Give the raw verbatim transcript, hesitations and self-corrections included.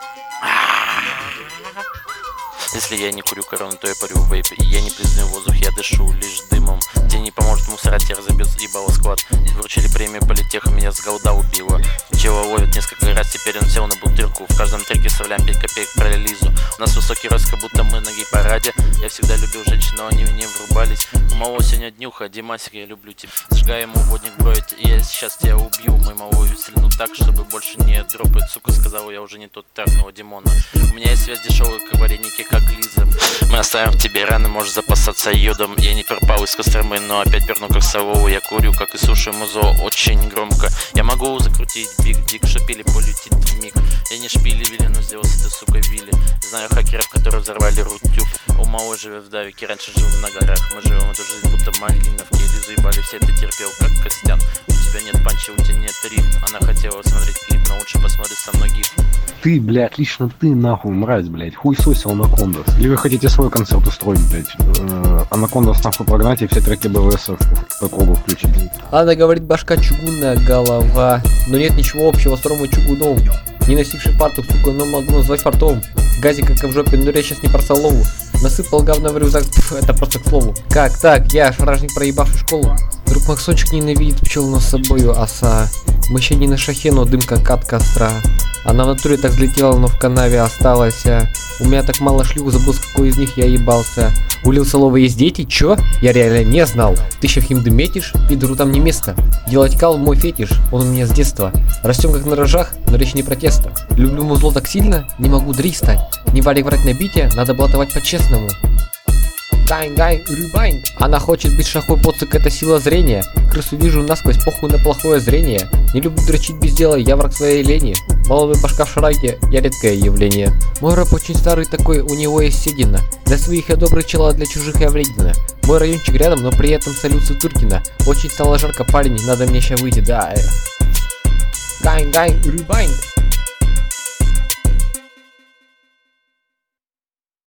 Если я не курю корону, то я парю вейп. И я не признаю воздух, я дышу лишь дымом. Тебе не поможет мусорать, я разобьет ебало склад. Вручили премию политеха, меня с голода убило. Чего ловит несколько раз, теперь он сел на бутырку. В каждом треке вставляем пять копеек про релизу. У нас высокий рост, как будто мы на гей-параде. Я всегда любил женщин, но они мне врубались. У малого сегодня днюха, Димасик, я люблю тебя. Сжигай ему водник броет, и я сейчас тебя убью. Мы малую стрельну так, чтобы больше не дропать. Сука, сказал, я уже не тот трахного Димона. У меня есть связь дешевые, как вареники, как Лиза. Мы оставим в тебе раны, можешь запасаться йодом. Я не пропал из Костромы, но опять перну как Салову. Я курю, как и слушаю музо, очень громко. Я могу закрутить биг дик, шипили полетит в миг. Я не шпили вилли, но сделал это, сука, вилли. Знаю хакеров, которые взорвали рутюб. У малой живет в Давике, раньше жил на горах. Мы живем эту жизнь, будто малиновки. Лизу ебали, все ты терпел, как Костян. У тебя нет панча, у тебя нет рифм. Она хотела смотреть клип, но лучше посмотрит со мной гиф. Ты, блядь, лично ты, нахуй, мразь, блядь, хуй сосил Анакондас. Или вы хотите свой концерт устроить, блядь? Э, Анакондас нахуй прогнать и все треки БВС по кругу включить. Она говорит, башка чугунная голова, но нет ничего общего с Ромой Чугуновым. Не носивший фартук, сука, но могу назвать фартовым. Газик как в жопе, но я сейчас не про Солову. Насыпал говна в рюкзак, пф, это просто к слову. Как так? Я шаражник, проебавший школу. Друг Максончик ненавидит пчел, но с собою оса. Мы еще не на шахе, но дым как от костра. Она в натуре так взлетела, но в канаве осталась. У меня так мало шлюх, забыл, с какой из них я ебался. У Лил Солова есть дети? Чё? Я реально не знал. Ты еще в химды метишь? Пидору там не место. Делать кал мой фетиш, он у меня с детства. Растем как на рожах, но речь не протеста. Люблю музло так сильно, не могу дрей стать. Не валик врать на бите, надо блатовать по-честному. Гайн, гайн, рюбайн. Она хочет быть шахой, поцик, это сила зрения. Крысу вижу насквозь, похуй на плохое зрение. Не люблю дрочить без дела, я враг своей лени. Маловый башка в шарайке, я редкое явление. Мой рэп очень старый такой, у него есть седина. Для своих я добрый чела, для чужих я вредина. Мой райончик рядом, но при этом салют Сутыркина. Очень стало жарко, парень, надо мне ща выйти, да. Гайн, гайн, рюбайн.